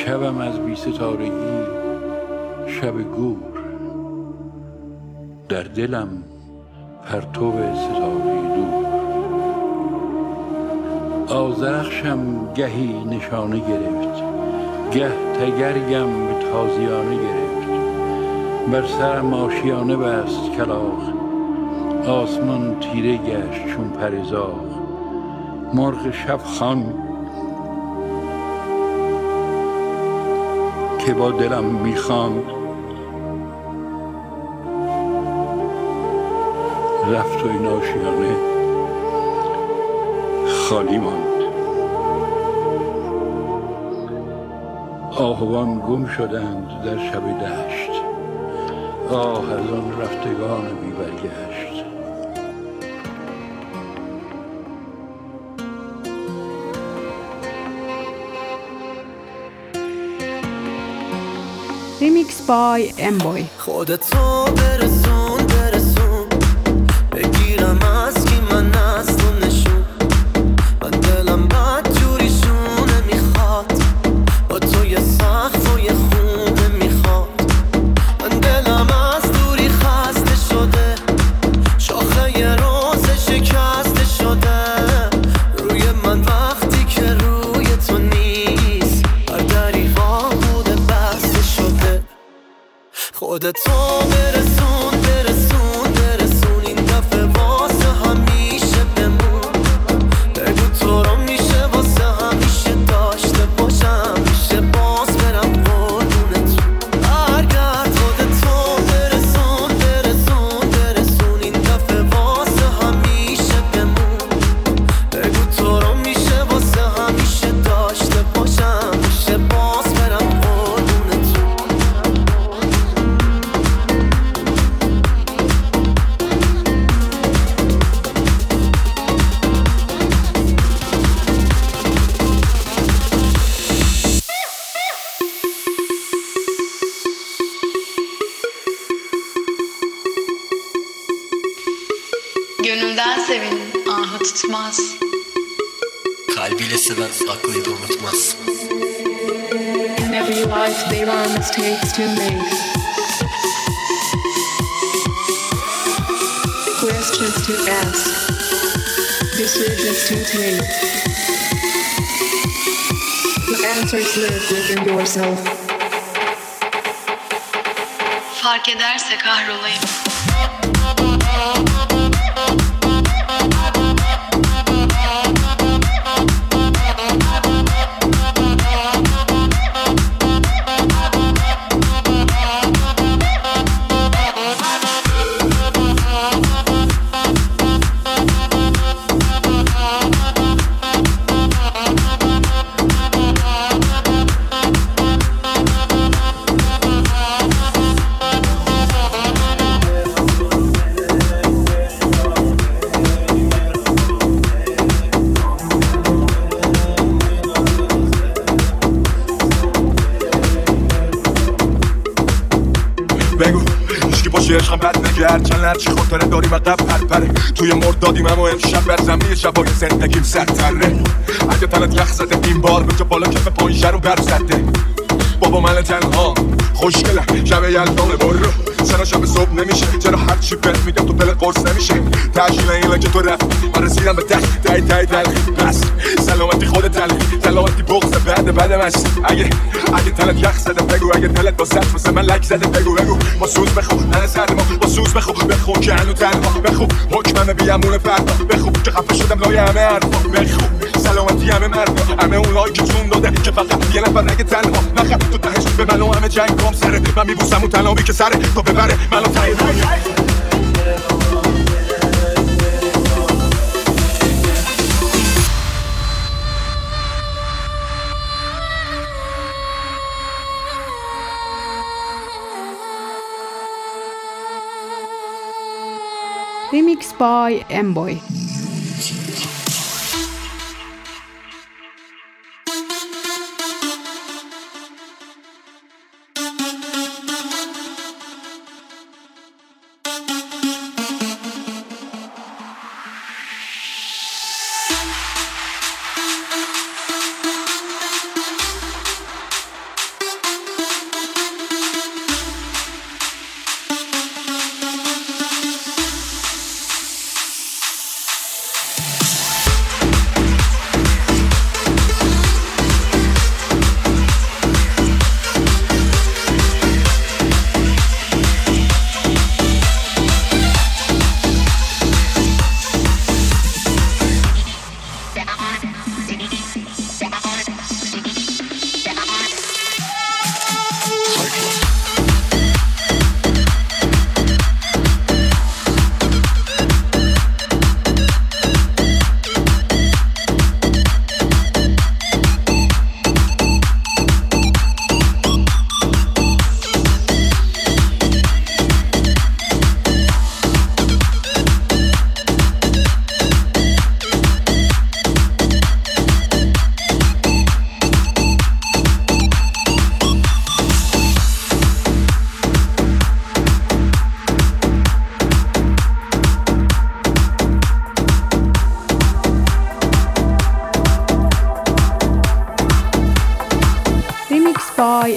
شبم از بی ستارگی شب گور، در دلم پرتو ستاره دور. آذرخشم گهی نشانه گرفت، گه تگرگم به تازیانه گرفت. بر سرم آشیانه بست کلاغ، آسمان تیره گشت چون پرزاغ. مرغ شب خان که با دلم میخواند، رفت و این آشیانه خالی ماند. آهوان گم شدند در شب دشت، آه از آن رفتگان بی برگشت. Remix by M-Boy. خودتو برسون بگیرم از کی من از تو نشون. من دلم بد جوریشونه میخواد، با تو یه سقف و یه خونه میخواد. من دلم از دوری خسته شده، شاخه یه روز شکسته شده. روی من وقتی که روی تو نیست، هر دری واقوده بسته شده. خودتو برسون این دفعه واسه همیشه بمون. بگو تو رو میشه واسه همیشه داشته باشم، میشه باز برم قربونت. برگرد خودتو برسون این دفعه واسه همیشه بمون. بگو تو رو میشه واسه همیشه داشته باشم، میشه باز برم قربونت. Gönülden sevin, ahı tutmaz. Kalbiyle seven aklıyla unutmaz. In every life there are mistakes to make, questions to ask, decisions to take. The answers live within yourself. Fark ederse kahrolayım. بگو هیچکی باشه عشقم بد نگرد، چند لرچی خاطره داریم عقب پرپره. توی مردادیم اما امشب بر زمین شبای زندگیم سرتره. اگه تنت یخ زده این بار به جا بالا کف پایشه رو برف زده. بابا من تنها خوشگلم شب یلدانه برو، چرا شب صبح نمیشه؟ چرا هرچی بهت میدم تو دلت قرص نمیشه؟ تشکیل اینه که تو رفتی من رسیدم به ته تلخی. بس سلامتی خودت تلخی، سلامتی بغض بعد مست. اگه تلت یخ زده بگو، اگه تلت با سطح واسه من لک زده بگو با سوز بخو من سر ما با سوز بخو که هنو تنها بخو حکمم بیامون فردا بخو که خفه شدم لای همه حرفا بخو سلامتی همه مردا همه اونایی که چون داده که فقط یه نفر نگه تنها نخم تو تهش به من و همه جنگ کام سره. من میبوسم اون تنابی که سره تا ببره منو تایی Remix by M-Boy.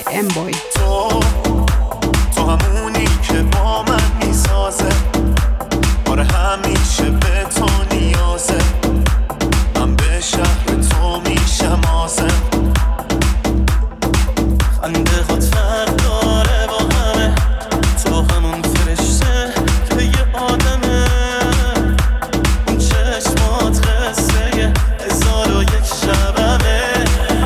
امبوی. تو همونی که با من میسازه، آره همیشه به تو نیازه، من به شهر تو میشم آزم، خنده هات فرق داره با همه، تو همون فرشته که یه آدمه، اون چشمات قصه 1001 شبمه،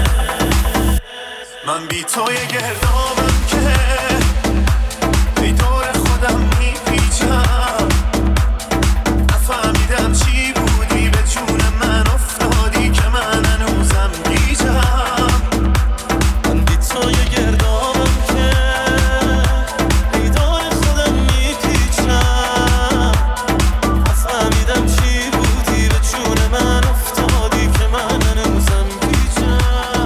من بی تو یه گردابم که ای دور خودم میپیچم، نفهمیدم چی بودی به جون من افتادی که من هنوزم گیجم، من بی تو یه گردابم که ای دور خودم میپیچم، نفهمیدم چی بودی به جون من افتادی که من هنوزم گیجم.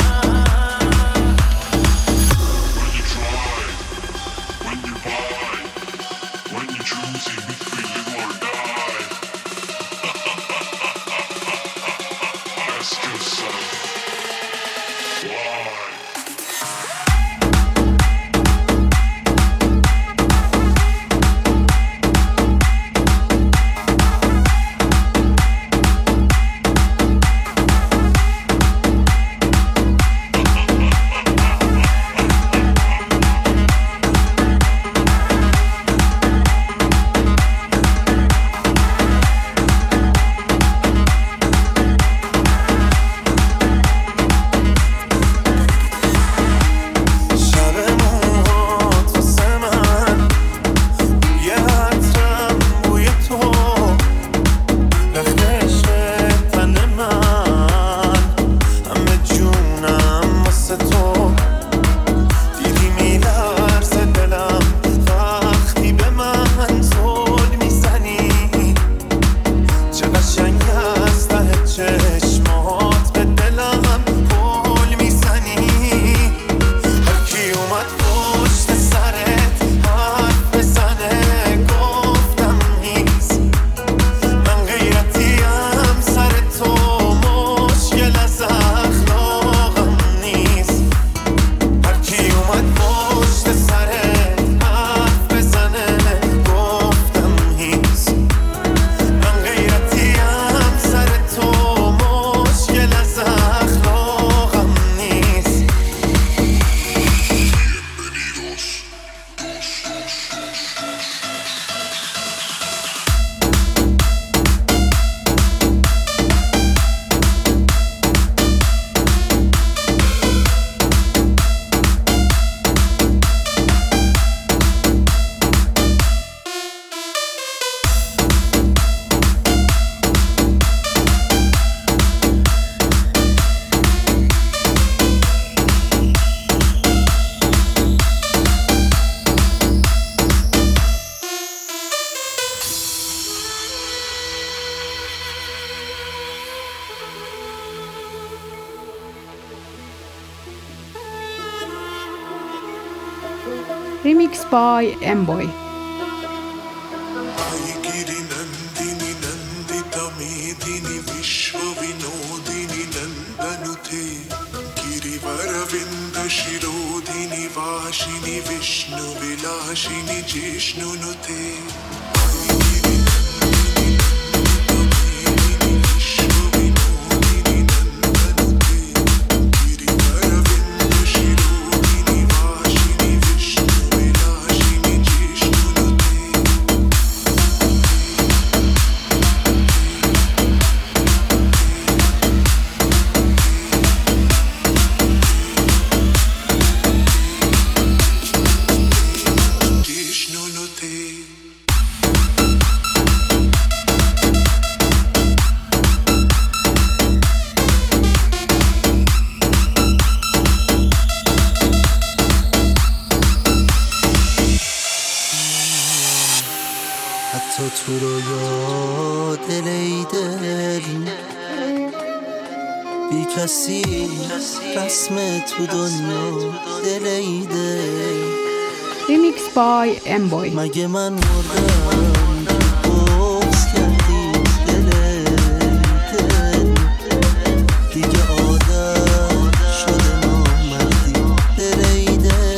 Remix by Emboy. حتی تو رو یا دل ای دل بی کسی رسم تو دنیا دل ای دل. Remix by Emboy. مگه من مردم بغض کردی دل ای دل، دیگه عادت شده نامردی دل ای دل.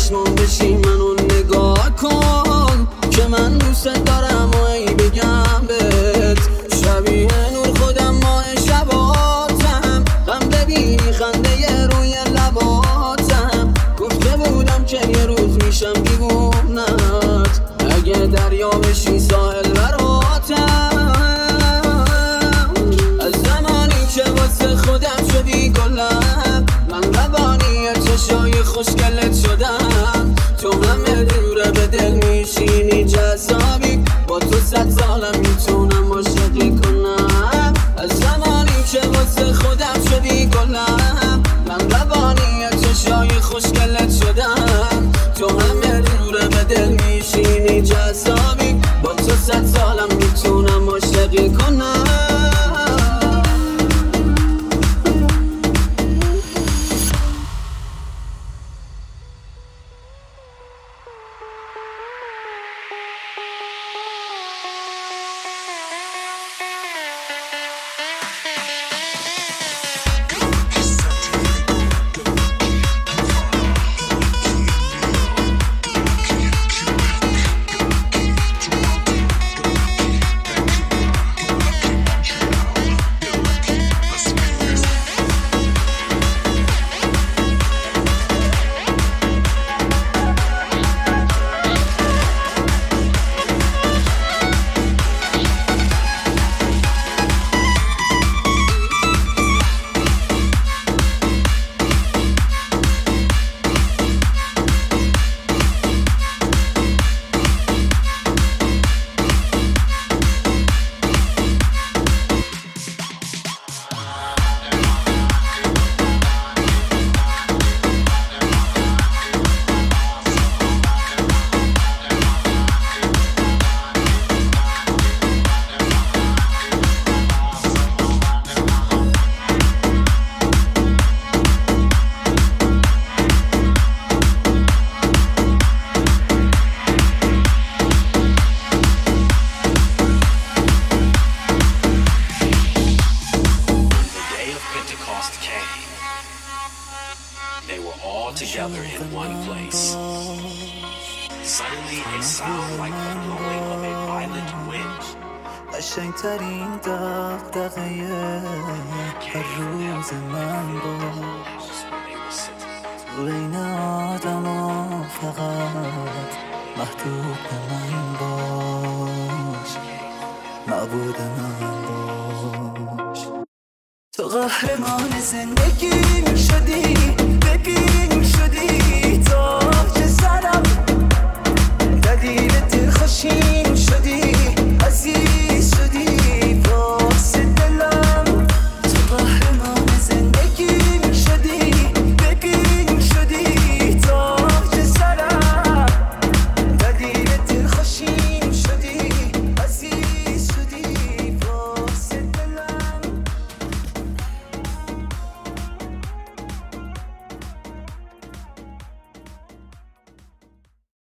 چشمون بشی منو نگاه کن که من دوست دارم و ای بگم بهت شبیه نور خودم ماه شباتم غم ببینی خنده روی لباتم گفته بودم که یه روز میشم دیوونت اگه دریا بشی ساحل براتم از زمانی که واسه خودم شدی گلم من روانی چشای خوشگلت شدم تو همه دوره به دل میشینی جذابی با تو 100 سالم میتونم عاشقی کنم از زمانی که واسه خودم شدی گلم من روانی چشای خوشگلت شدم تو همه دوره به دل میشینی جذابی با تو 100 سالم میتونم عاشقی کنم together in one place. Suddenly a sound like the blowing of a violent wind. قشنگترین دغدغه هر روز من باش تو بین آدما فقط محدود به من باش معبود من باش تو قهرمان زندگی شدی ببین شدی تاج سرم دلیل دلخوشی